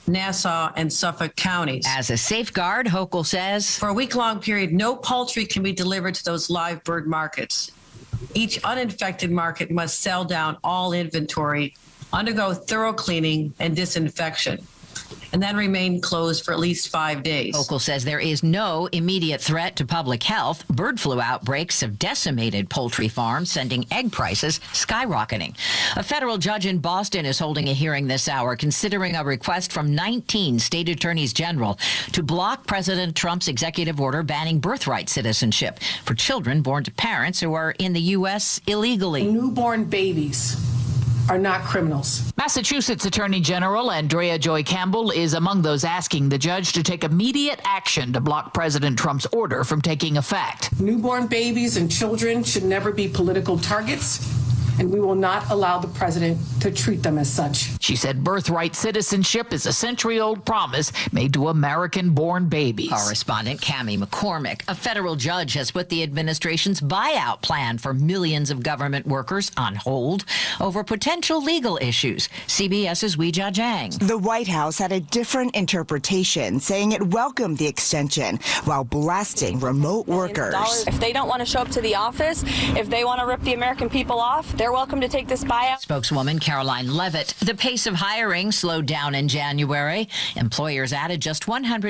Nassau, and Suffolk counties. As a safeguard, Hochul says, for a week-long period, no poultry can be delivered to those live bird markets. Each uninfected market must sell down all inventory, undergo thorough cleaning and disinfection, and then remain closed for at least 5 days. Hochul says there is no immediate threat to public health. Bird flu outbreaks have decimated poultry farms, sending egg prices skyrocketing. A federal judge in Boston is holding a hearing this hour, considering a request from 19 state attorneys general to block President Trump's executive order banning birthright citizenship for children born to parents who are in the U.S. illegally. Newborn babies are not criminals. Massachusetts Attorney General Andrea Joy Campbell is among those asking the judge to take immediate action to block President Trump's order from taking effect. Newborn babies and children should never be political targets, and we will not allow the president to treat them as such. She said birthright citizenship is a century-old promise made to American-born babies. Correspondent Cammie McCormick. A federal judge has put the administration's buyout plan for millions of government workers on hold over potential legal issues. CBS's Weijia Jiang. The White House had a different interpretation, saying it welcomed the extension while blasting remote workers. If they don't want to show up to the office, if they want to rip the American people off, they're welcome to take this buyout. Spokeswoman Caroline Levitt. The pace of hiring slowed down in January. Employers added just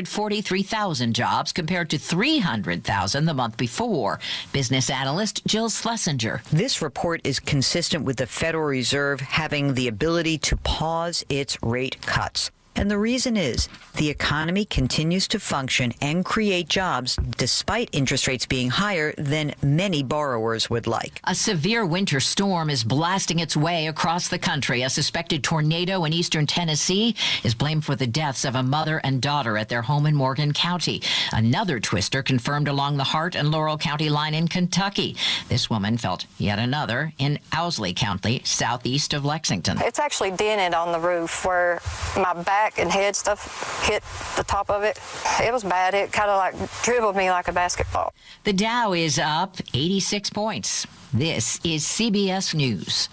143,000 jobs compared to 300,000 the month before. Business analyst Jill Schlesinger. This report is consistent with the Federal Reserve having the ability to pause its rate cuts. And the reason is the economy continues to function and create jobs despite interest rates being higher than many borrowers would like. A severe winter storm is blasting its way across the country. A suspected tornado in eastern Tennessee is blamed for the deaths of a mother and daughter at their home in Morgan County. Another twister confirmed along the Hart and Laurel County line in Kentucky. This woman felt yet another in Owsley County, southeast of Lexington. It's actually dented on the roof where my back and head stuff hit the top of it. It was bad. It kind of like dribbled me like a basketball. The Dow is up 86 points. This is CBS News.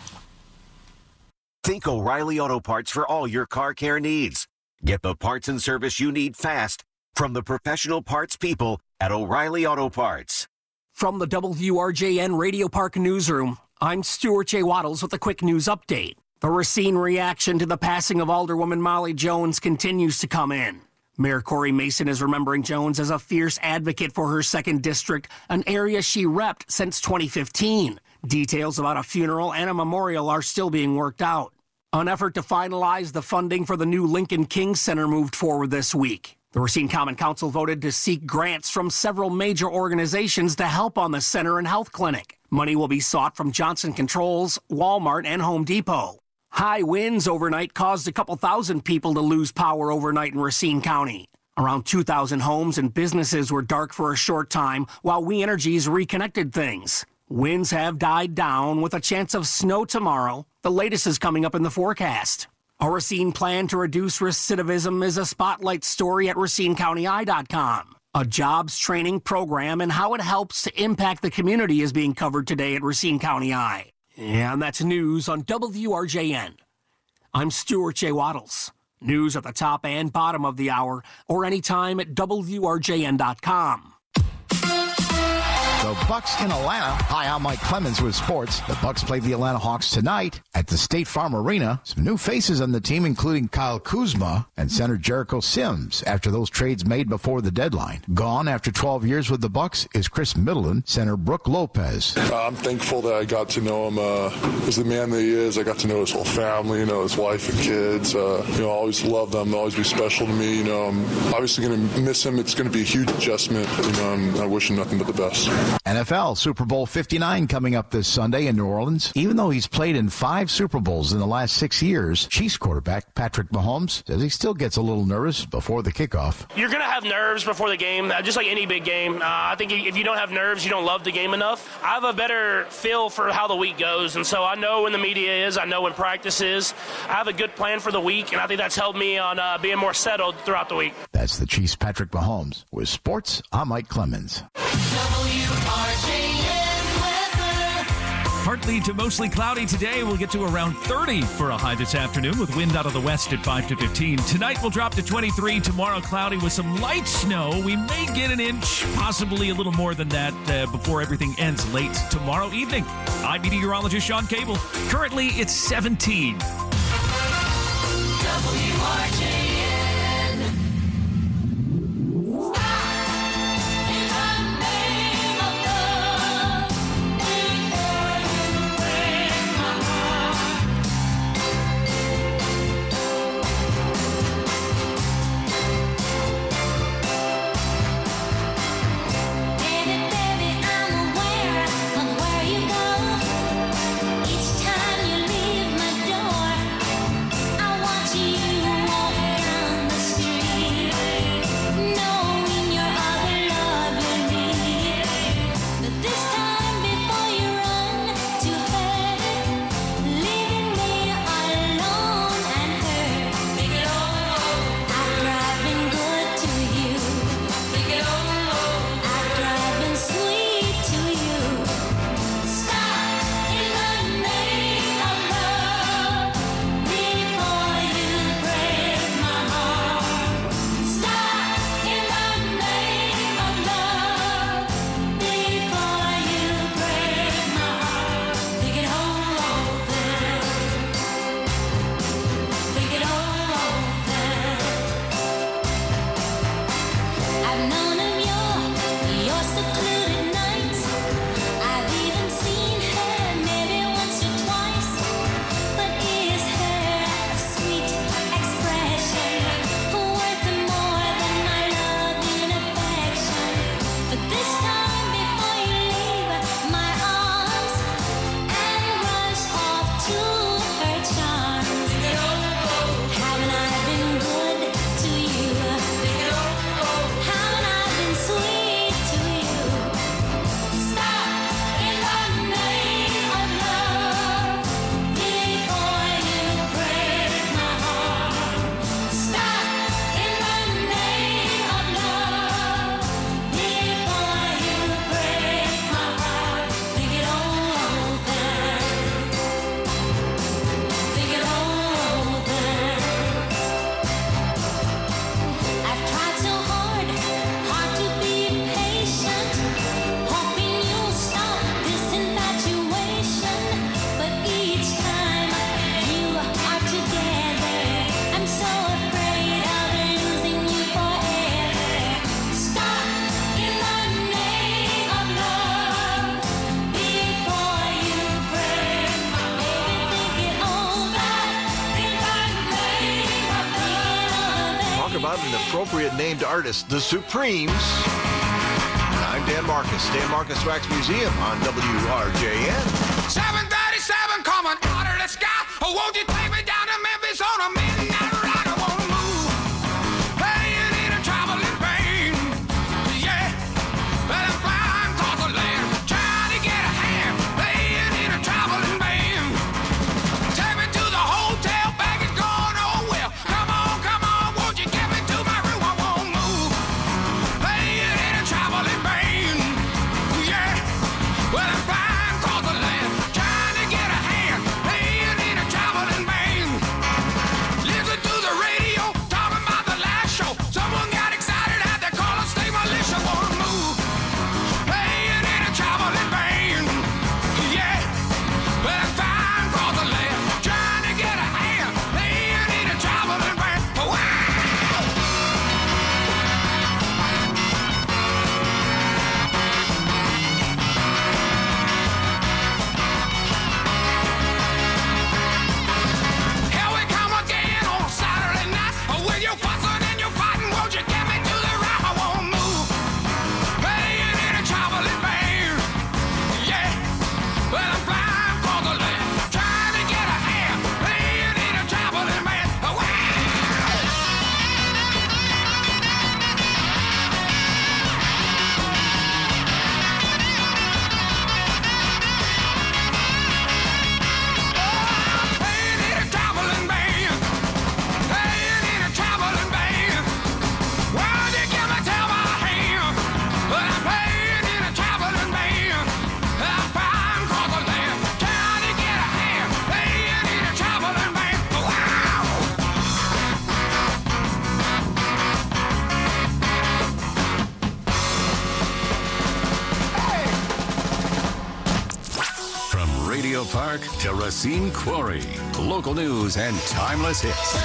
Think O'Reilly Auto Parts for all your car care needs. Get the parts and service you need fast from the professional parts people at O'Reilly Auto Parts. From the WRJN Radio Park Newsroom, I'm Stuart J. Waddles with a quick news update. The Racine reaction to the passing of Alderwoman Molly Jones continues to come in. Mayor Corey Mason is remembering Jones as a fierce advocate for her 2nd District, an area she repped since 2015. Details about a funeral and a memorial are still being worked out. An effort to finalize the funding for the new Lincoln King Center moved forward this week. The Racine Common Council voted to seek grants from several major organizations to help on the center and health clinic. Money will be sought from Johnson Controls, Walmart, and Home Depot. High winds overnight caused a couple thousand people to lose power overnight in Racine County. Around 2,000 homes and businesses were dark for a short time while We Energies reconnected things. Winds have died down with a chance of snow tomorrow. The latest is coming up in the forecast. A Racine plan to reduce recidivism is a spotlight story at RacineCountyEye.com. A jobs training program and how it helps to impact the community is being covered today at Racine County Eye. And that's news on WRJN. I'm Stuart J. Waddles. News at the top and bottom of the hour or anytime at WRJN.com. The Bucks in Atlanta. Hi, I'm Mike Clemens with sports. The Bucks play the Atlanta Hawks tonight at the State Farm Arena. Some new faces on the team, including Kyle Kuzma and center Jericho Sims, after those trades made before the deadline. Gone after 12 years with the Bucks is Chris Middleton, center Brooke Lopez. I'm thankful that I got to know him as the man that he is. I got to know his whole family, his wife and kids. I always love them. They'll always be special to me. I'm obviously going to miss him. It's going to be a huge adjustment. I wish him nothing but the best. NFL Super Bowl 59 coming up this Sunday in New Orleans. Even though he's played in 5 Super Bowls in the last 6 years, Chiefs quarterback Patrick Mahomes says he still gets a little nervous before the kickoff. You're going to have nerves before the game, just like any big game. I think if you don't have nerves, you don't love the game enough. I have a better feel for how the week goes, and so I know when the media is, I know when practice is. I have a good plan for the week, and I think that's helped me on being more settled throughout the week. That's the Chiefs' Patrick Mahomes. With sports, I'm Mike Clemens. Partly to mostly cloudy today. We'll get to around 30 for a high this afternoon with wind out of the west at 5 to 15. Tonight we'll drop to 23. Tomorrow cloudy with some light snow. We may get an inch, possibly a little more than that before everything ends late tomorrow evening. I'm meteorologist Sean Cable. Currently it's 17. WRJN. Appropriate named artist, The Supremes. I'm Dan Marcus, Dan Marcus Wax Museum on WRJN. 737 coming out of the sky. Oh, won't you take me down to Memphis on a midnight ride? I wanna move, playing in a traveling pain. Yeah, but I'm flying across the land, trying to get a hand, playing in a traveling band. Take me to the hotel, bag is going oh well. Come on, won't you get me to my room? I won't move, playing in a traveling band. Yeah, well I'm flying across the land, trying to get a hand, playing in a traveling band. Memorial Park to Racine Quarry. Local news and timeless hits.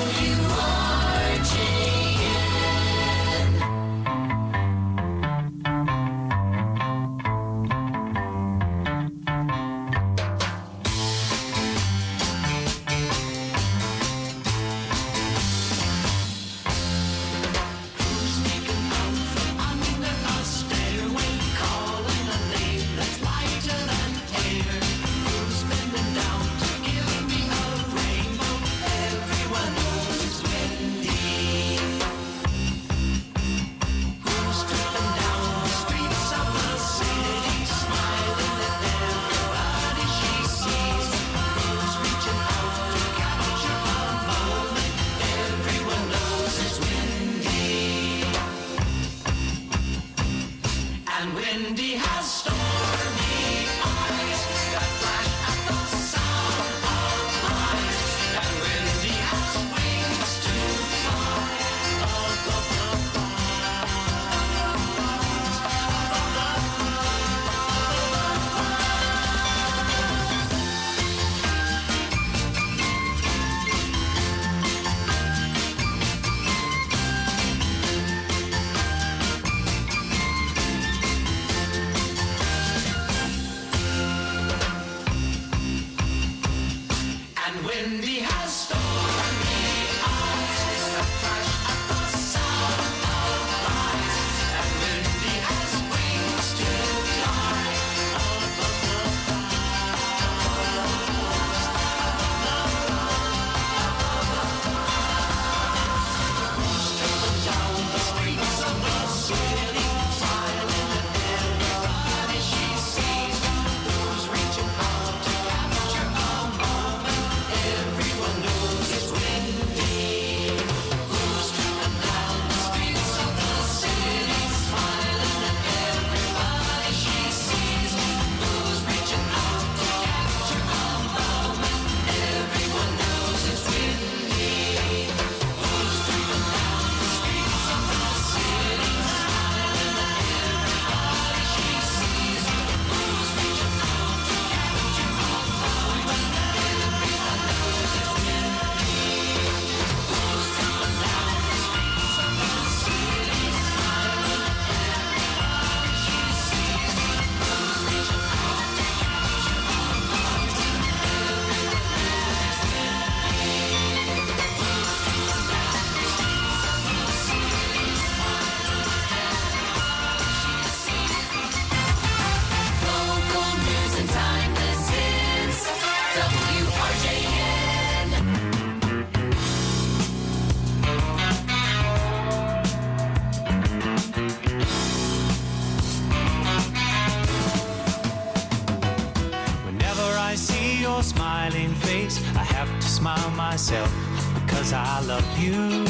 Smiling face, I have to smile myself because I love you,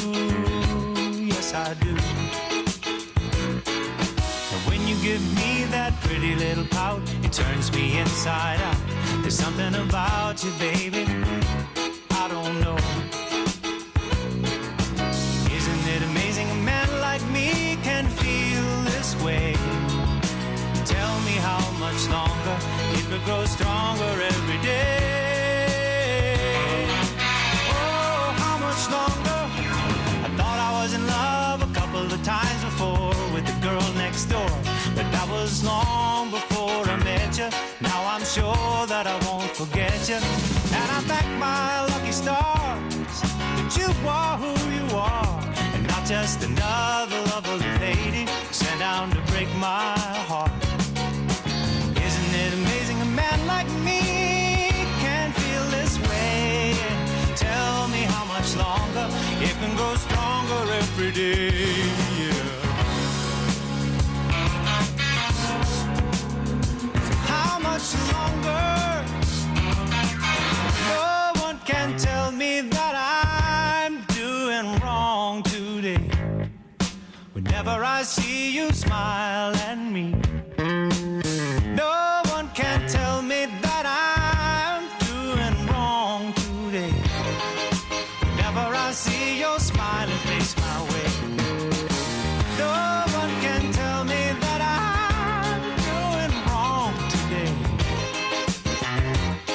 yes I do. And when you give me that pretty little pout, it turns me inside out. There's something about you, baby, I don't know. Isn't it amazing a man like me can feel this way? Tell me how much longer it could grow stronger every day. Oh, how much longer? I thought I was in love a couple of times before with the girl next door, but that was long before I met you. Now I'm sure that I won't forget you, and I thank my lucky stars that you are who you are, and not just another lovely lady sent down to break my heart. Isn't it amazing a man like me can feel this way? Tell me how much longer it can grow stronger every day. Yeah. How much longer? No one can tell me that I'm doing wrong today. Whenever I see you smile at me, no one can tell me that I'm doing wrong today. Whenever I see your smiling face my way, no one can tell me that I'm doing wrong today.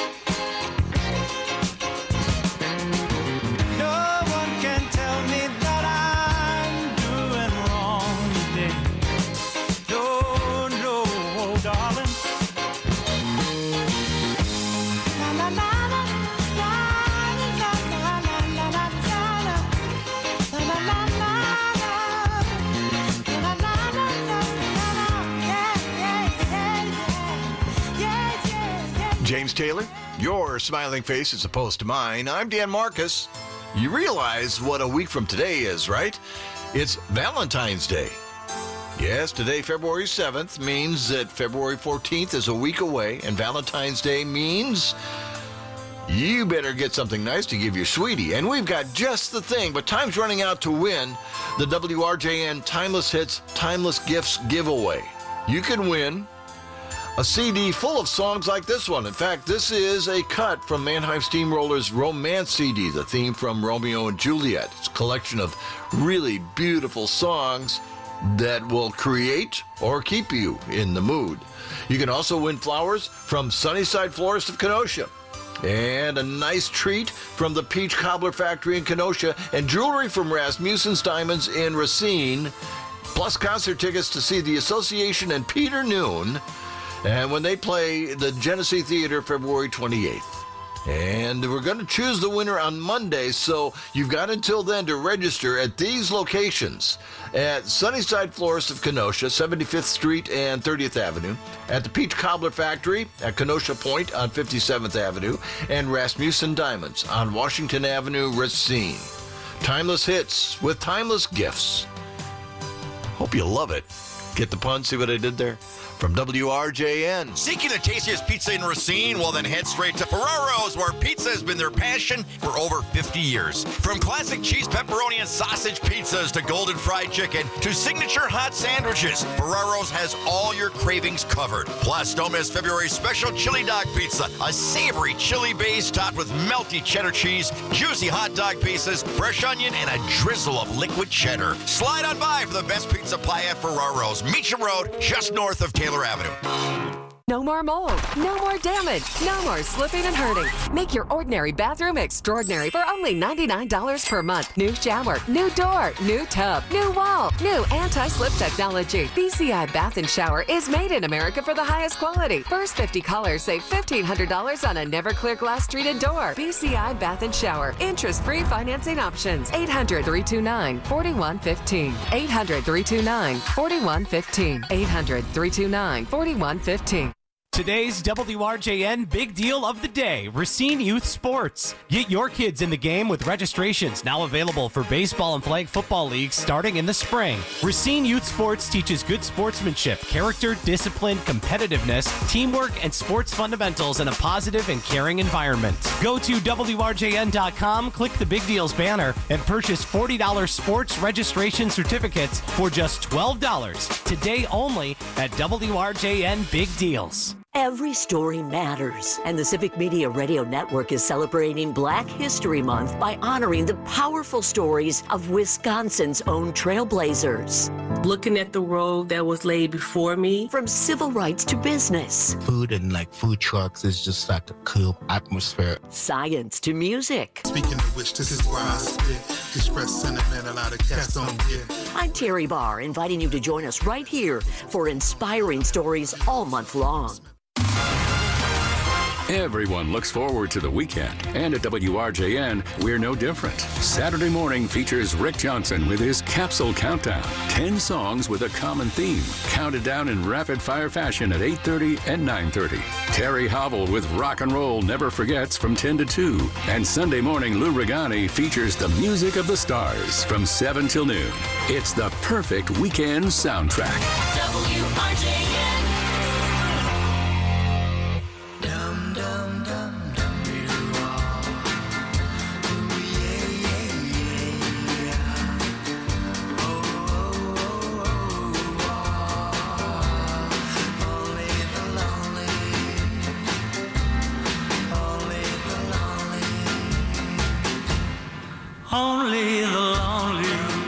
James Taylor, your smiling face is opposed to mine. I'm Dan Marcus. You realize what a week from today is, right? It's Valentine's Day. Yes, today, February 7th, means that February 14th is a week away, and Valentine's Day means you better get something nice to give your sweetie. And we've got just the thing, but time's running out to win the WRJN Timeless Hits, Timeless Gifts giveaway. You can win a CD full of songs like this one. In fact, this is a cut from Mannheim Steamroller's Romance CD, the theme from Romeo and Juliet. It's a collection of really beautiful songs that will create or keep you in the mood. You can also win flowers from Sunnyside Florist of Kenosha, and a nice treat from the Peach Cobbler Factory in Kenosha, and jewelry from Rasmussen's Diamonds in Racine, plus concert tickets to see the Association and Peter Noon, and when they play the Genesee Theater February 28th. And we're going to choose the winner on Monday, so you've got until then to register at these locations: at Sunnyside Florist of Kenosha, 75th Street and 30th Avenue, at the Peach Cobbler Factory at Kenosha Point on 57th Avenue, and Rasmussen Diamonds on Washington Avenue, Racine. Timeless hits with timeless gifts. Hope you love it. Get the pun? See what I did there? From WRJN. Seeking the tastiest pizza in Racine? Well, then head straight to Ferraro's, where pizza has been their passion for over 50 years. From classic cheese, pepperoni, and sausage pizzas to golden fried chicken to signature hot sandwiches, Ferraro's has all your cravings covered. Plus, don't miss February's special chili dog pizza, a savory chili base topped with melty cheddar cheese, juicy hot dog pieces, fresh onion, and a drizzle of liquid cheddar. Slide on by for the best pizza pie at Ferraro's, Meacham Road, just north of Taylor Avenue. No more mold, no more damage, no more slipping and hurting. Make your ordinary bathroom extraordinary for only $99 per month. New shower, new door, new tub, new wall, new anti-slip technology. BCI Bath and Shower is made in America for the highest quality. First 50 callers save $1,500 on a Never-Clear glass treated door. BCI Bath and Shower. Interest-free financing options. 800-329-4115. 800-329-4115. 800-329-4115. Today's WRJN Big Deal of the Day, Racine Youth Sports. Get your kids in the game with registrations now available for baseball and flag football leagues starting in the spring. Racine Youth Sports teaches good sportsmanship, character, discipline, competitiveness, teamwork, and sports fundamentals in a positive and caring environment. Go to WRJN.com, click the Big Deals banner, and purchase $40 sports registration certificates for just $12. Today only at WRJN Big Deals. Every story matters, and the Civic Media Radio Network is celebrating Black History Month by honoring the powerful stories of Wisconsin's own trailblazers. Looking at the road that was laid before me. From civil rights to business. Food and food trucks is just like a cool atmosphere. Science to music. Speaking of which, this is why I spit. Express sentiment, a lot of cats don't get. I'm Terry Barr, inviting you to join us right here for inspiring stories all month long. Everyone looks forward to the weekend, and at WRJN, we're no different. Saturday morning features Rick Johnson with his Capsule Countdown. 10 songs with a common theme, counted down in rapid-fire fashion at 8:30 and 9:30. Terry Hobble with Rock and Roll Never Forgets from 10 to 2. And Sunday morning, Lou Regani features the music of the stars from 7 till noon. It's the perfect weekend soundtrack. WRJN. Only the lonely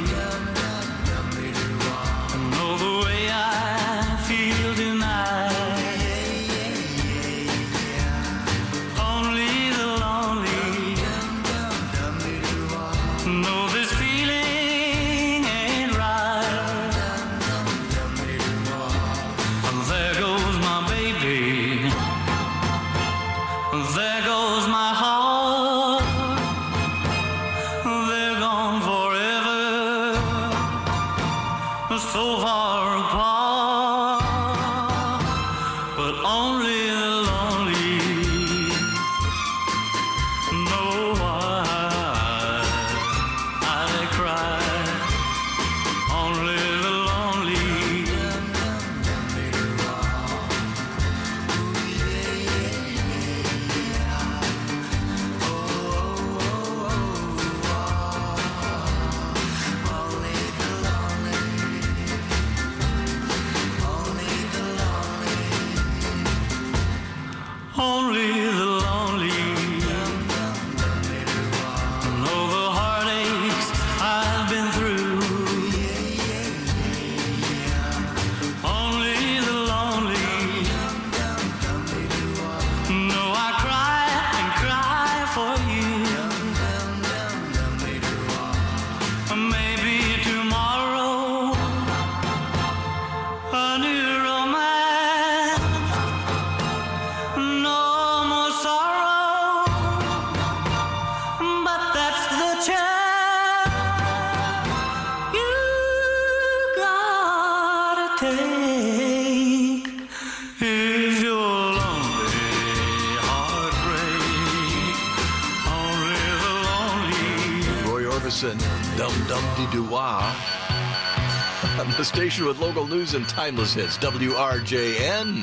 know the way I feel tonight. Only the lonely know this feeling ain't right. There goes my baby. There goes my heart. So far apart, but only the lonely take is your lonely heartbreak. Only the lonely. Roy Orbison, Dum Dum Dee Doo Wah. On the station with local news and timeless hits, WRJN.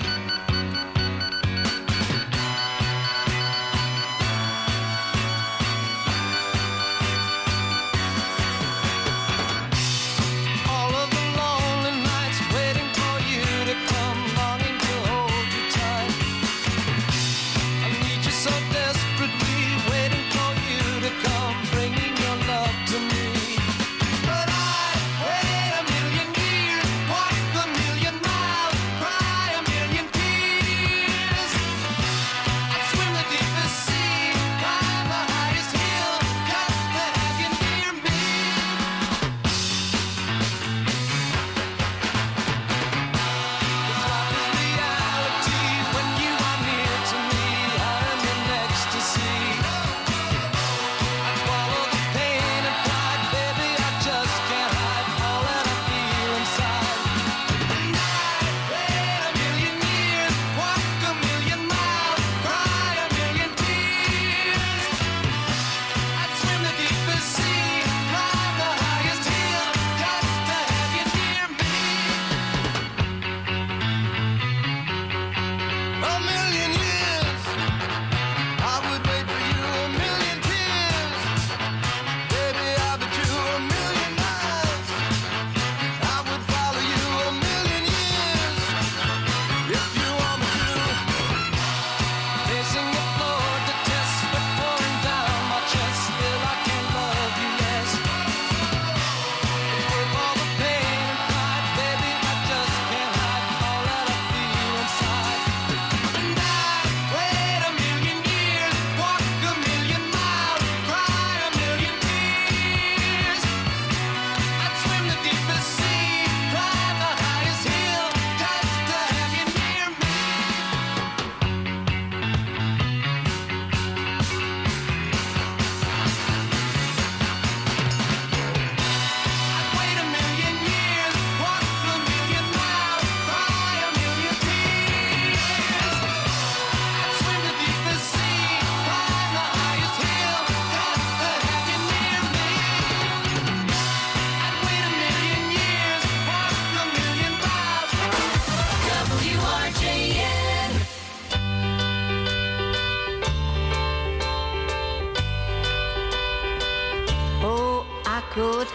could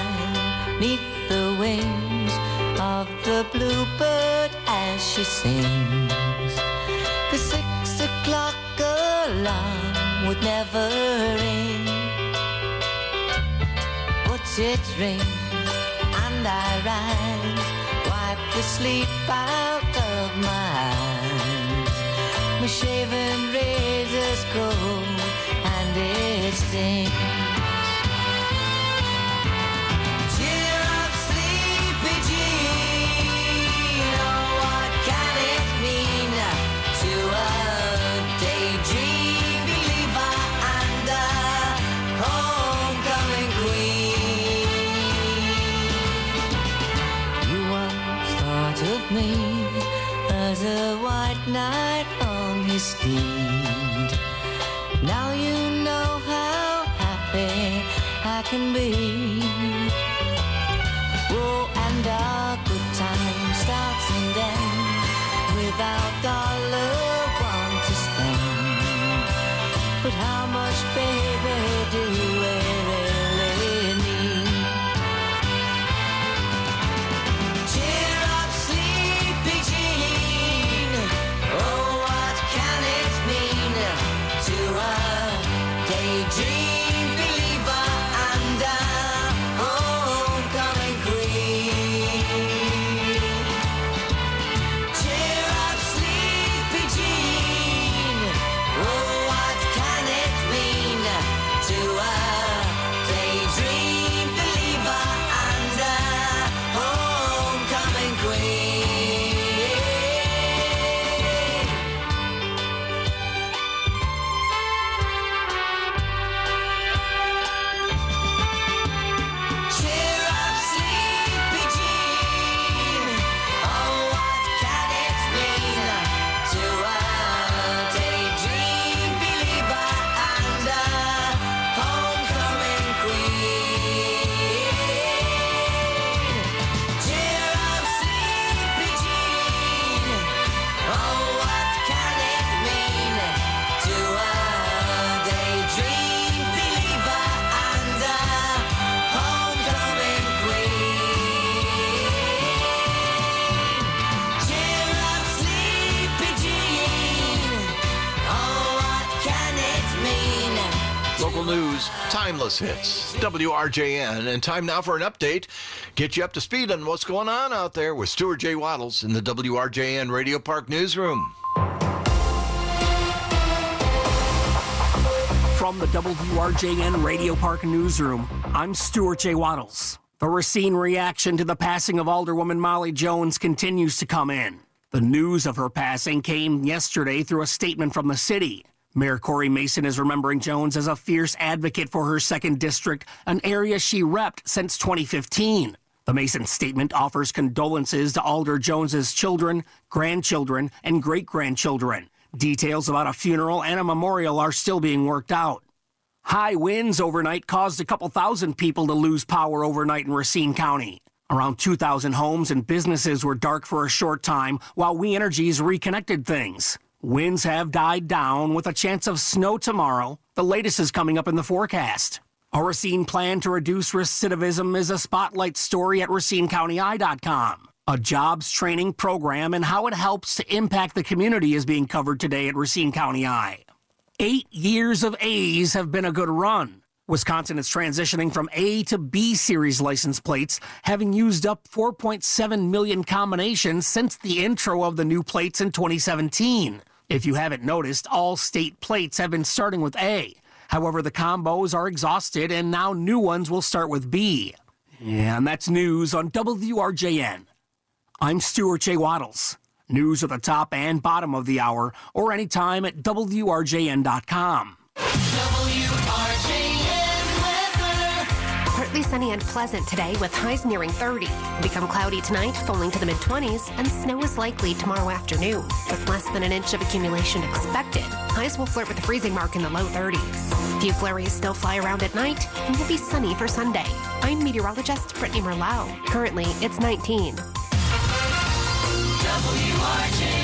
hide neath the wings of the bluebird as she sings. The 6 o'clock alarm would never ring, but it rings and I rise, wipe the sleep out of my eyes. My shaven razor's cold and it stings. Me as a white knight on his steed. Now you know how happy I can be. Oh, and our good time starts and ends without dollar one to spend. But how much, baby, do we really need? Daydream believer and a news, timeless hits. WRJN, and time now for an update. Get you up to speed on what's going on out there with Stuart J. Waddles in the WRJN Radio Park newsroom. From the WRJN Radio Park newsroom, I'm Stuart J. Waddles. The Racine reaction to the passing of Alderwoman Molly Jones continues to come in. The news of her passing came yesterday through a statement from the city. Mayor Corey Mason is remembering Jones as a fierce advocate for her 2nd District, an area she repped since 2015. The Mason statement offers condolences to Alder Jones's children, grandchildren, and great-grandchildren. Details about a funeral and a memorial are still being worked out. High winds overnight caused a couple thousand people to lose power overnight in Racine County. Around 2,000 homes and businesses were dark for a short time while We Energies reconnected things. Winds have died down with a chance of snow tomorrow. The latest is coming up in the forecast. A Racine plan to reduce recidivism is a spotlight story at RacineCountyEye.com. A jobs training program and how it helps to impact the community is being covered today at Racine County Eye. 8 years of A's have been a good run. Wisconsin is transitioning from A to B series license plates, having used up 4.7 million combinations since the intro of the new plates in 2017. If you haven't noticed, all state plates have been starting with A. However, the combos are exhausted and now new ones will start with B. And that's news on WRJN. I'm Stuart J. Waddles. News at the top and bottom of the hour or anytime at WRJN.com. Partly sunny and pleasant today with highs nearing 30. Become cloudy tonight, falling to the mid-20s, and snow is likely tomorrow afternoon, with less than an inch of accumulation expected. Highs will flirt with the freezing mark in the low 30s. Few flurries still fly around at night, and will be sunny for Sunday. I'm meteorologist Brittany Merlau. Currently, it's 19. WRJN.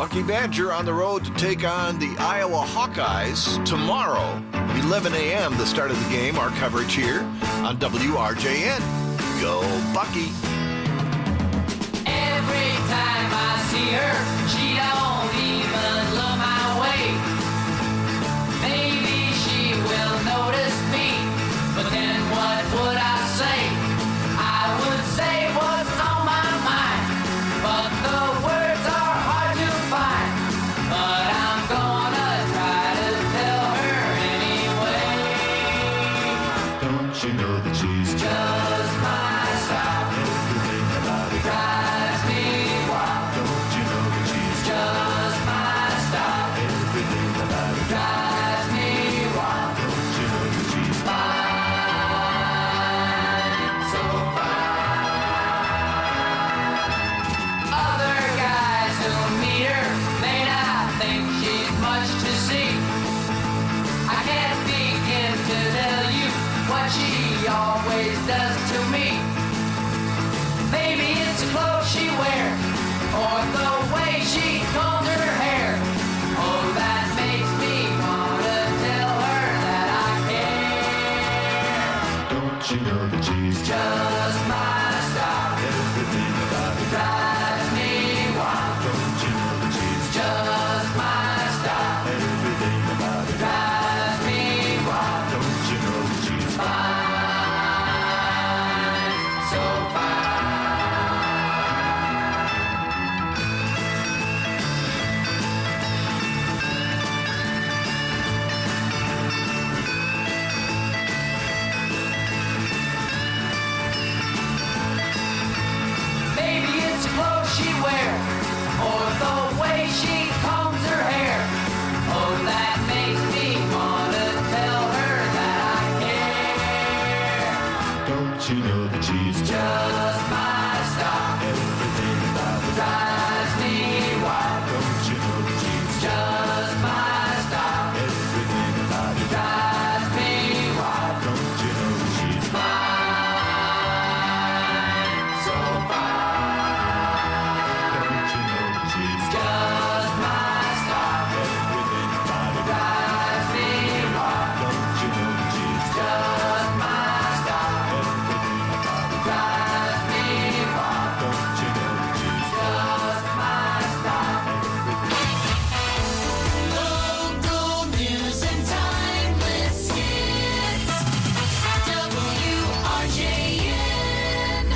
Honky Badger on the road to take on the Iowa Hawkeyes tomorrow, 11 a.m., the start of the game. Our coverage here on WRJN. Go Bucky. Every time I see her, she don't even look my way. Maybe she will notice me, but then what would I say? I would say what's on my mind, but the words are hard to find. But I'm gonna try to tell her anyway. Don't you know that she's just my style? Everything about it drives me wild. Don't you know that she's just my style? Everything about it drives me wild. Don't you know that she's fine, so fine. Other guys who meet her may not think she's much to see. I can't begin to tell you what she always does to me. Maybe it's the clothes she wears, or the way she combs her hair. Oh, that makes me wanna tell her that I care. Don't you know that she's just my style? Everything about it drives me wild. Don't you know that she's just my style? Everything about it drives me wild. Don't you know that she's fine, so fine. Maybe it's the clothes she wears, or the way she combs her hair. Oh, that makes me wanna tell her that I care. Don't you know that she's just my style? Everything about it drives me wild. Don't you know that she's just my style? Everything about it drives me wild. Don't you know that she's fine, so fine. Don't you know that she's just my style? Everything about it drives me wild. Don't you know that she's just my style? Everything about it drives me wild. Don't you know that she's just my style? Local news and timeless hits. WRJN.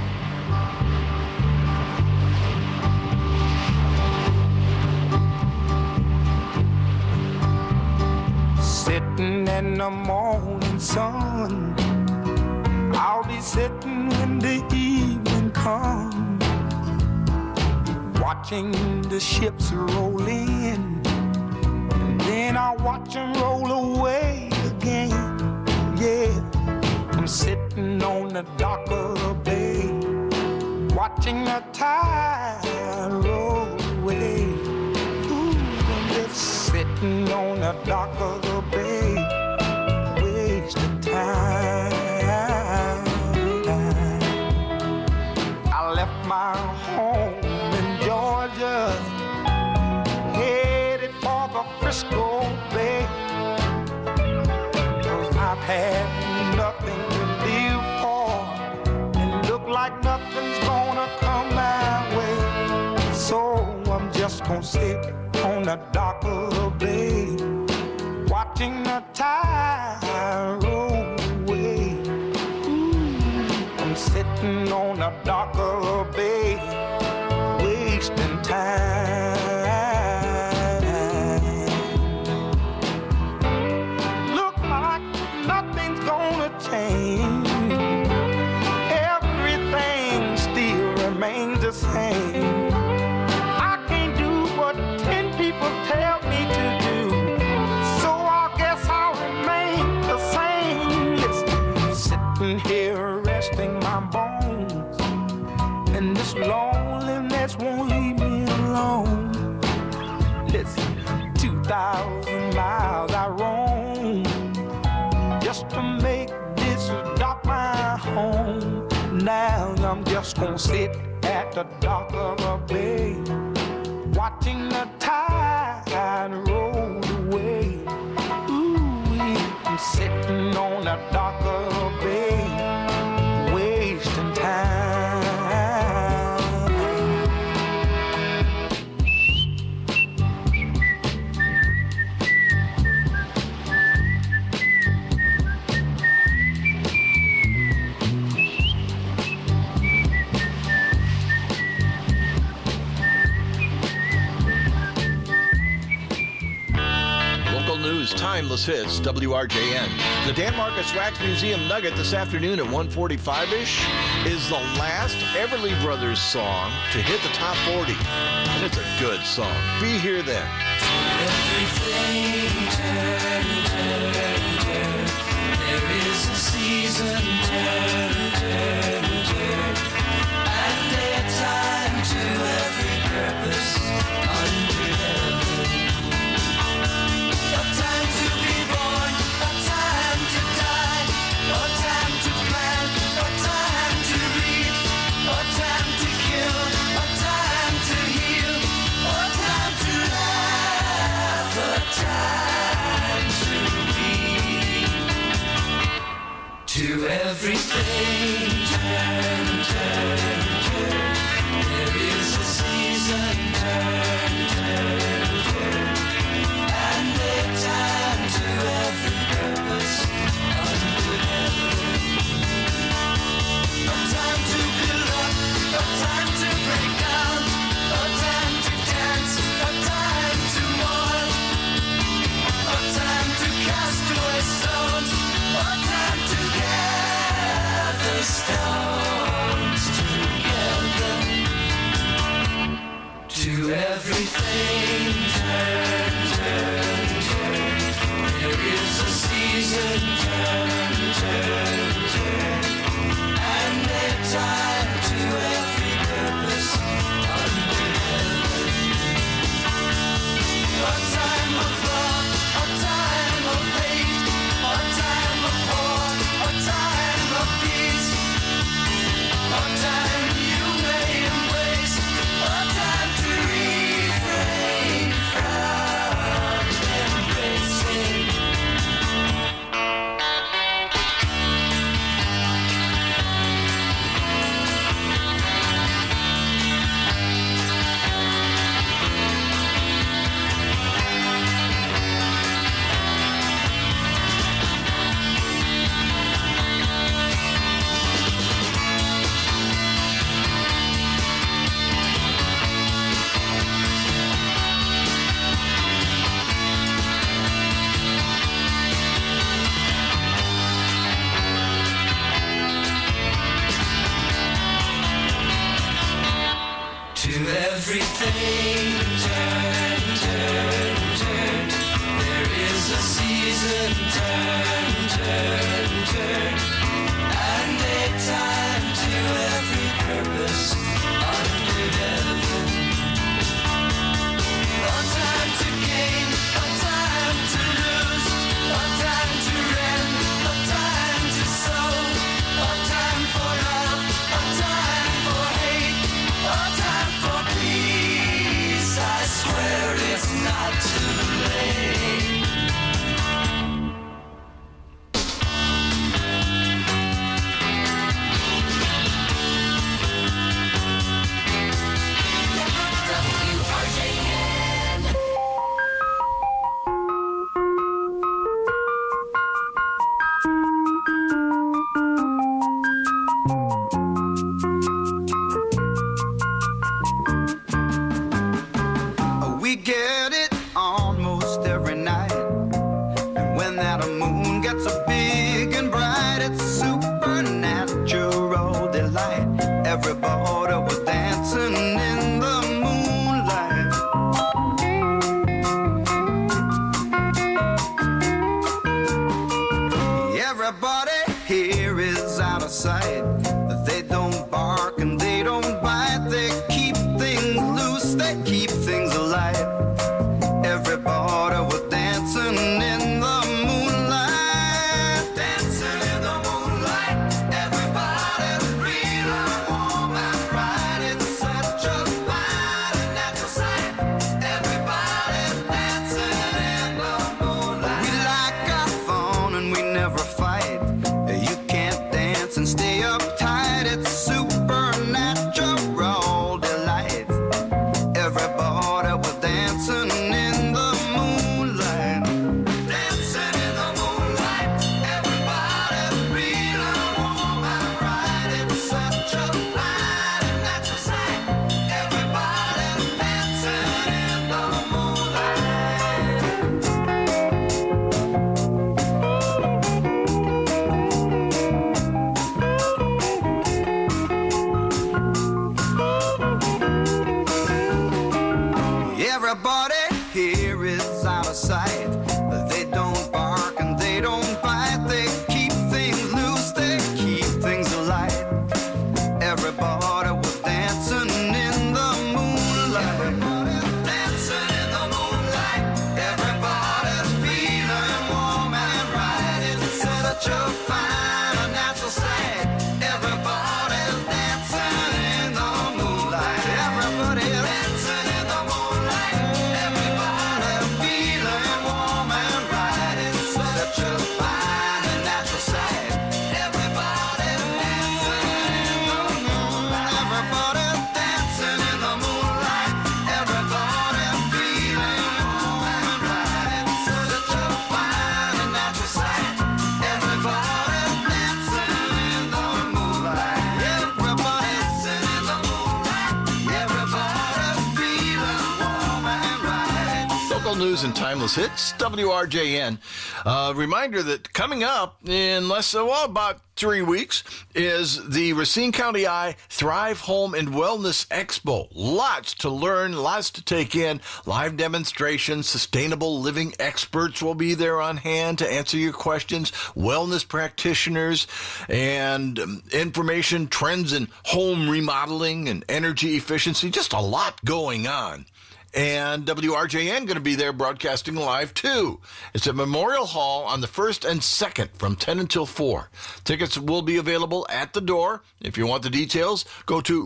Sitting in the morning sun, I'll be sitting when the evening comes, watching the ships roll in, and then I'll watch them roll away again. Yeah, I'm sitting on the dock of the bay, watching the tide roll away. Ooh, I'm just sitting on the dock of the bay, wasting time. I left my home in Georgia, headed for the Frisco Bay, 'cause I've had nothing to live for, and look like nothing's gonna come my way. So I'm just gonna sit on the dock of the bay, watching the tide roll away. Ooh, I'm sitting on the dock of the bay, wasting time. Look like nothing's gonna change. Everything still remains the same. I can't do what 10 people tell me to do, so I guess I'll remain the same. Listen, sitting here resting my bones, and this loneliness won't leave me alone. Listen, 2,000 miles I roam just to make this dock my home. Now I'm just gonna sit at the dock of a bay, watching the tide roll away. Ooh, I'm sitting on a darker bay, wasting time. News, timeless hits, WRJN. The Dan Marcus Wax Museum Nugget this afternoon at 1:45-ish is the last Everly Brothers song to hit the top 40. And it's a good song. Be here then. Everything turn, turn, turn. There is a season, turn, turn, turn. And a time to every purpose under heaven. A time to be born, a time to die, a time to plant, a time to reap, a time to kill, a time to heal, a time to laugh, a time to be. To everything turn, turn, turn. There is a season, turn, turn, turn. And a time to every purpose under heaven. A time to build up, a time to break down, a time to dance, a time to mourn, a time to cast away stones, a time to gather stones together. To everything turn, turn, turn. There is a season, turn, turn, turn. And a time to every purpose under heaven. A time of love, a time of hate, a time of war, a time of peace, a time you may embrace, a time to refrain from embracing. To everything turn, turn, turn. There is a season, turn, turn, turn. And a time to every purpose under heaven. A time to gain, a time to lose, a time to rend, a time to sow, a time for love, a time for hate, a time for peace. I swear it's not too late. WRJN. We get it almost every night. news and timeless hits, WRJN. Reminder that coming up in about 3 weeks is the Racine County Eye Thrive Home and Wellness Expo. Lots to learn, lots to take in. Live demonstrations, sustainable living experts will be there on hand to answer your questions, wellness practitioners, and information, trends in home remodeling and energy efficiency. Just a lot going on. And WRJN going to be there broadcasting live, too. It's at Memorial Hall on the 1st and 2nd from 10 until 4. Tickets will be available at the door. If you want the details, go to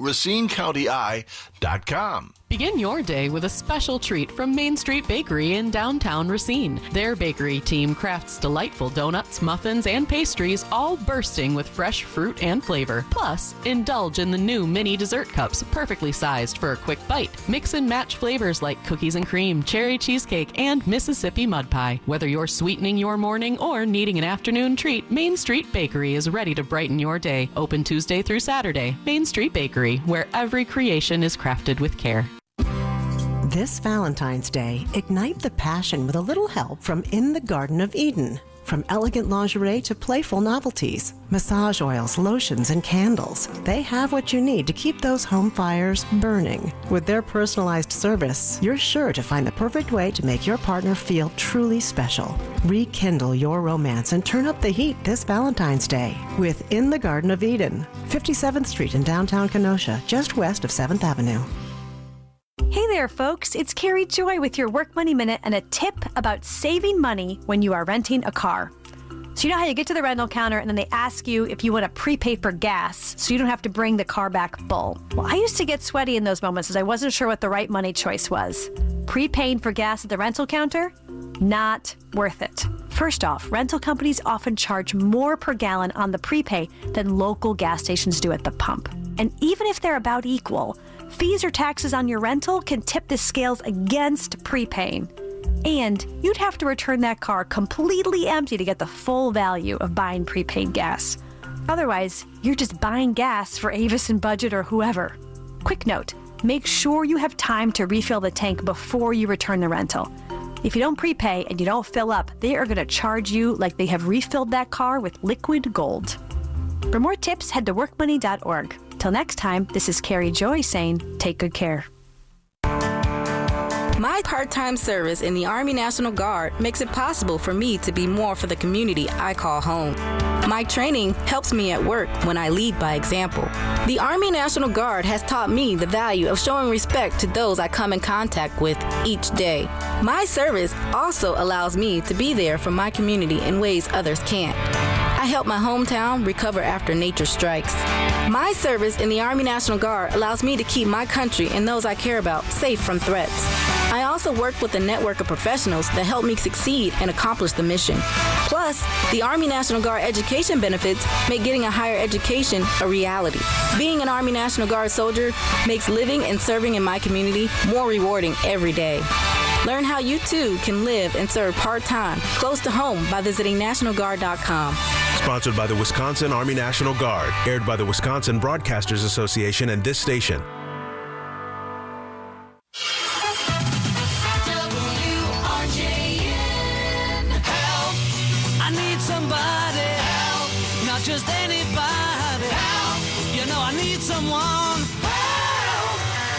RacineCountyEye.com. Begin your day with a special treat from Main Street Bakery in downtown Racine. Their bakery team crafts delightful donuts, muffins, and pastries, all bursting with fresh fruit and flavor. Plus, indulge in the new mini dessert cups, perfectly sized for a quick bite. Mix and match flavors like cookies and cream, cherry cheesecake, and Mississippi mud pie. Whether you're sweetening your morning or needing an afternoon treat, Main Street Bakery is ready to brighten your day. Open Tuesday through Saturday. Main Street Bakery, where every creation is crafted with care. This Valentine's Day, ignite the passion with a little help from In the Garden of Eden. From elegant lingerie to playful novelties, massage oils, lotions, and candles, they have what you need to keep those home fires burning. With their personalized service, you're sure to find the perfect way to make your partner feel truly special. Rekindle your romance and turn up the heat this Valentine's Day with In the Garden of Eden, 57th Street in downtown Kenosha, just west of 7th Avenue. Hey there, folks. It's Carrie Joy with your Work Money Minute and a tip about saving money when you are renting a car. So you know how you get to the rental counter and then they ask you if you want to prepay for gas so you don't have to bring the car back full. Well, I used to get sweaty in those moments as I wasn't sure what the right money choice was. Prepaying for gas at the rental counter? Not worth it. First off, rental companies often charge more per gallon on the prepay than local gas stations do at the pump. And even if they're about equal, fees or taxes on your rental can tip the scales against prepaying. And you'd have to return that car completely empty to get the full value of buying prepaid gas. Otherwise, you're just buying gas for Avis and Budget or whoever. Quick note, make sure you have time to refill the tank before you return the rental. If you don't prepay and you don't fill up, they are going to charge you like they have refilled that car with liquid gold. For more tips, head to workmoney.org. Till next time, this is Carrie Joy saying, take good care. My part-time service in the Army National Guard makes it possible for me to be more for the community I call home. My training helps me at work when I lead by example. The Army National Guard has taught me the value of showing respect to those I come in contact with each day. My service also allows me to be there for my community in ways others can't. I help my hometown recover after nature strikes. My service in the Army National Guard allows me to keep my country and those I care about safe from threats. I also work with a network of professionals that help me succeed and accomplish the mission. Plus, the Army National Guard education benefits make getting a higher education a reality. Being an Army National Guard soldier makes living and serving in my community more rewarding every day. Learn how you too can live and serve part-time close to home by visiting NationalGuard.com. Sponsored by the Wisconsin Army National Guard. Aired by the Wisconsin Broadcasters Association and this station. WRJN. Help! I need somebody. Help! Not just anybody. Help! You know I need someone. Help!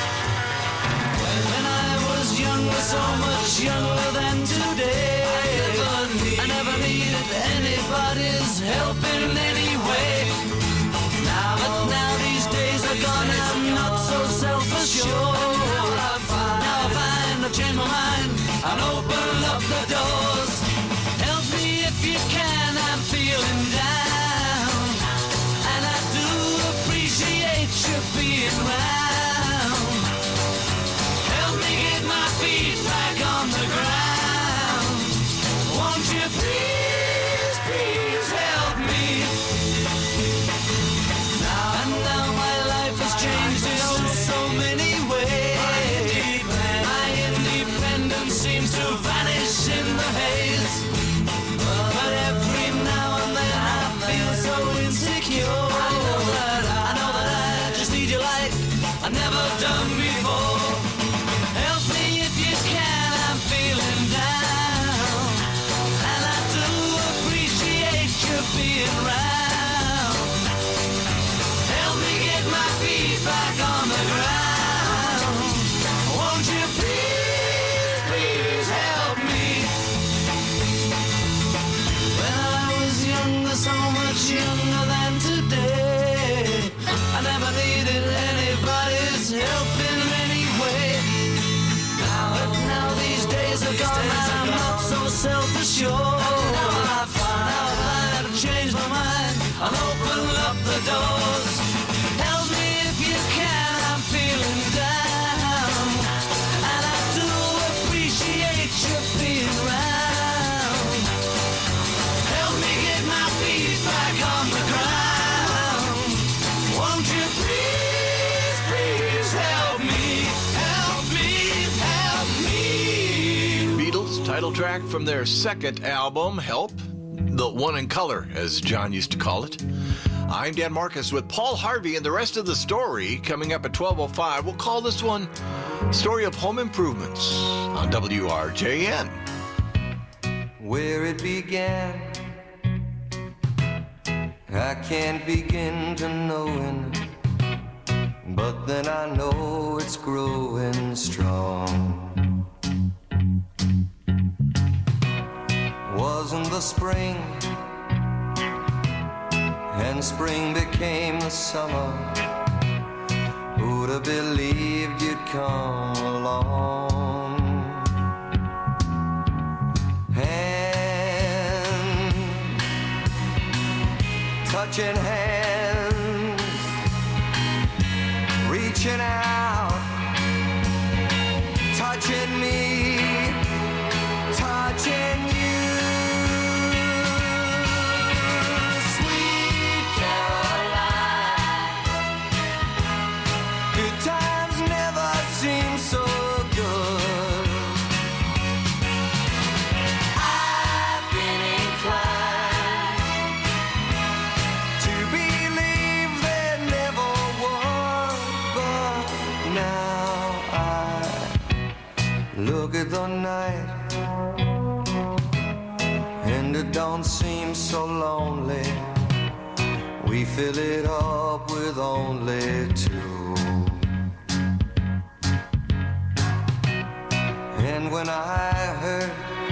When I was younger, so much younger than today, I never needed anybody's help in any way. But now these days are gone, I'm not so self-assured. Now I find I've changed my mind and open up the doors. Help me if you can, I'm feeling down, and I do appreciate you being round. Help me get my feet back on the ground. Won't you please, please help me? sure. Now I find out I have changed my mind. I'll open up the doors. Help me if you can, I'm feeling down. And I do appreciate you being around. Help me get my feet back on the ground. Won't you please, please help me, help me, help me. Beatles title track from their second album, Help, the one in color, as John used to call it. I'm Dan Marcus with Paul Harvey and the rest of the story coming up at 12:05. We'll call this one Story of Home Improvements on WRJN. Where it began, I can't begin to knowing, but then I know it's growing strong. Wasn't the spring, and spring became the summer. Who'd have believed you'd come along? Hand, touching hands, reaching out, touching me, touching you. The night, and it don't seem so lonely. We fill it up with only two. And when I hurt,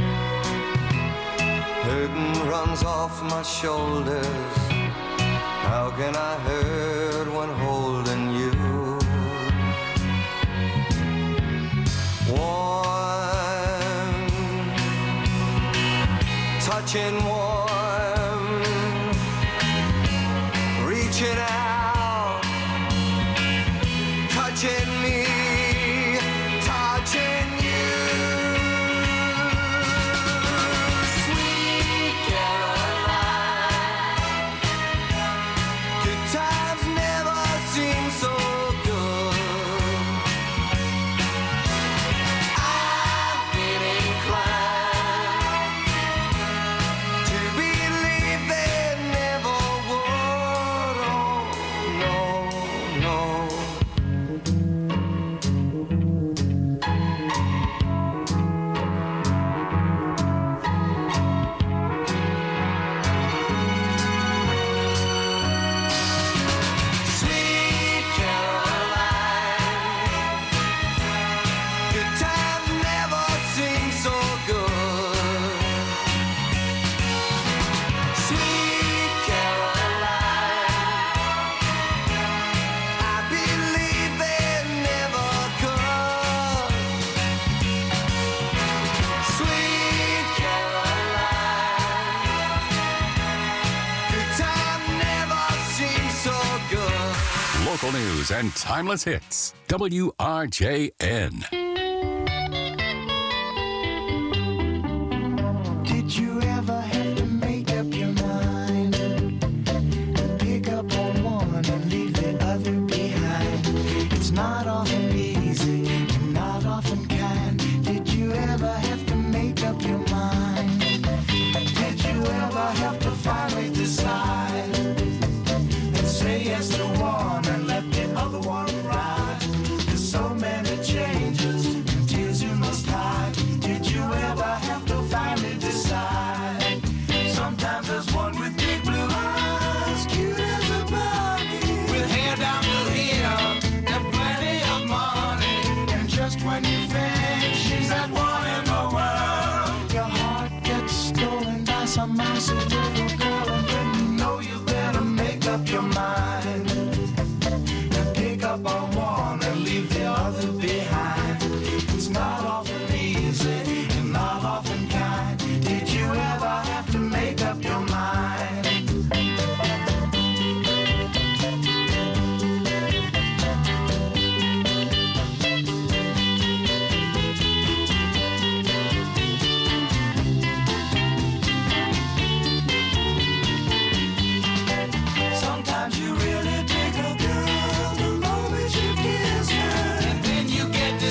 hurting runs off my shoulders. How can I hurt when holding you? Touching warm, reaching out, touching me, touching you. Sweet Caroline, good times never seem so good. I've been inclined to believe they never would. Oh, no, no. Sweet Caroline, good times never seem so good. Sweet Caroline, I believe they never could. Sweet Caroline, good time never seems so good. Local news and timeless hits. WRJN. Did you ever have to make up your mind and pick up on one and leave the other behind? It's not often easy and not often kind. Did you ever have to make up your mind? Did you ever have to finally decide and say yes to one and let the other one ride? There's so many changes and tears you must hide. Did you ever have to finally decide? Sometimes there's one with big blue eyes, cute as a bunny, with hair down to here and plenty of money. And just when you think she's that one in the world, your heart gets stolen by some mousy little girl. And then you know you better make up your mind and pick up on one and leave the other behind. It's not often easy and not often kind. Did you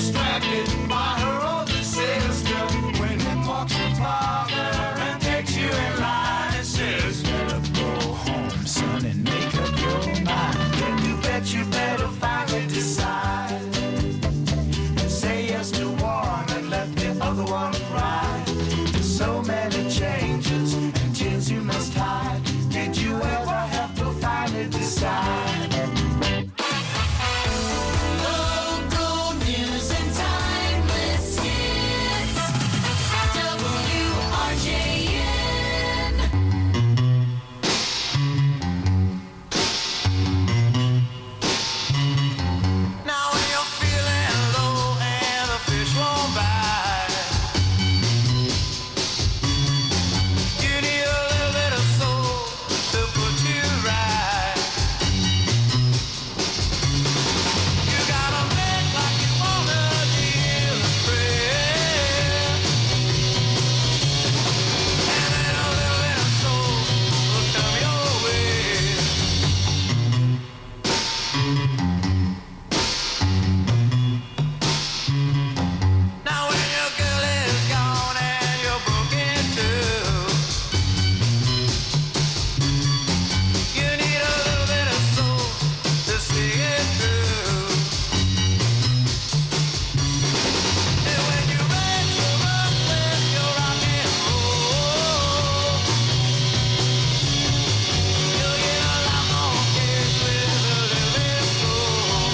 distracted by her older sister. When he walks with father and takes you in line and says, "Better go home, son, and make up your mind." Then you bet you better finally decide and say yes to one and let the other one ride. There's so many changes and tears you must hide. Did you ever have to finally decide? Local news and timeless hits. WRJN. Now when you're feeling low and the fish won't bite, you need a little bit of soul to put you right. You gotta make like you wanna deal and pray, and then a little bit of soul will come your way. Now when your girl is gone and you're broken too, you need a little bit of soul to see it through. And when you venture up with your rock and roll, you'll get a lot more kids with a little bit of soul.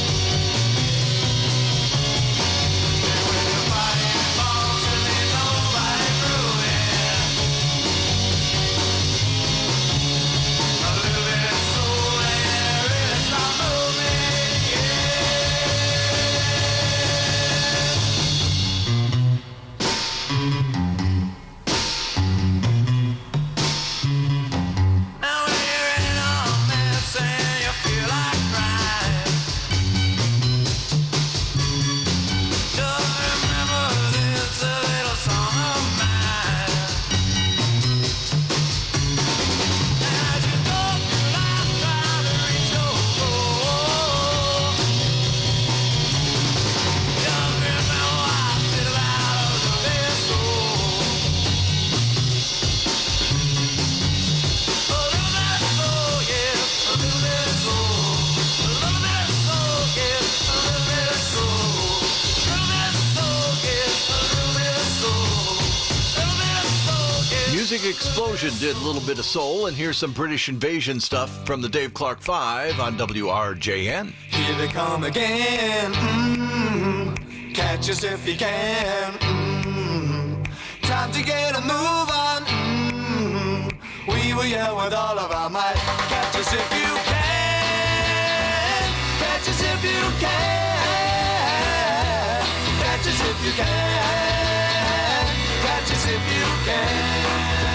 And when your body falls and there's nobody through it, a little bit of soul and it really start moving, Now when you're in a mess and you feel like crying, just remember this a little song of mine. And as you go through life trying to reach your goal, just remember I said about a little bit of soul. A little bit of soul, yeah, a little bit of soul. A little bit of soul, yeah, a little bit of soul. A little bit of soul, yeah, a little bit of soul. A little bit of soul, yeah. Music Explosion did a little bit of soul, and here's some British Invasion stuff from the Dave Clark 5 on WRJN. Here they come again. Catch us if you can. Time to get a move on. We will yell with all of our might. Catch us if you can. Catch us if you can. Catch us if you can. Catch us if you can.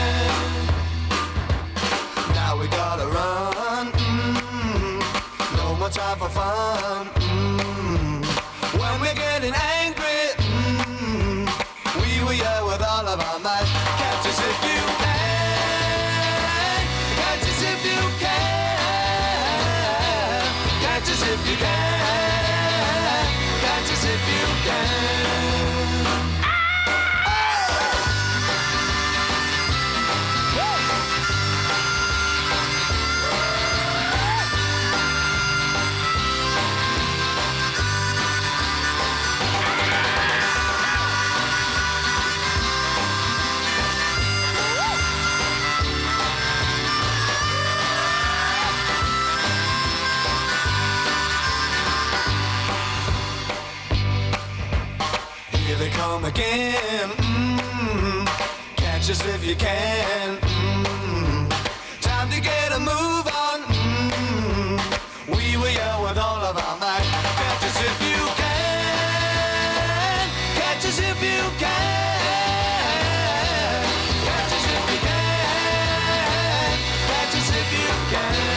Now we gotta run. No more time for fun. When we're getting angry, we will yell with all of our might. Catch us if you can. Catch us if you can. Catch us if you can. Catch us if you can. Here they come again. Catch us if you can. Time to get a move on. We will yell with all of our might. Catch us if you can. Catch us if you can. Catch us if you can. Catch us if you can.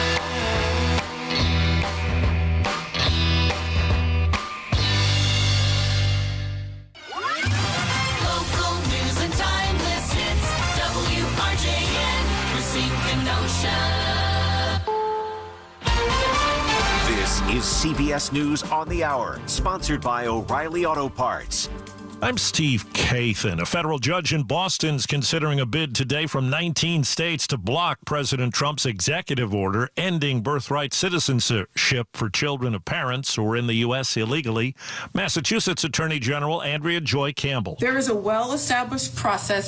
Local news and timeless hits. WRJN. Racine, Kenosha. is CBS News on the Hour, sponsored by O'Reilly Auto Parts. I'm Steve Kathan. A federal judge in Boston is considering a bid today from 19 states to block President Trump's executive order ending birthright citizenship for children of parents who are in the U.S. illegally. Massachusetts Attorney General Andrea Joy Campbell. There is a well-established process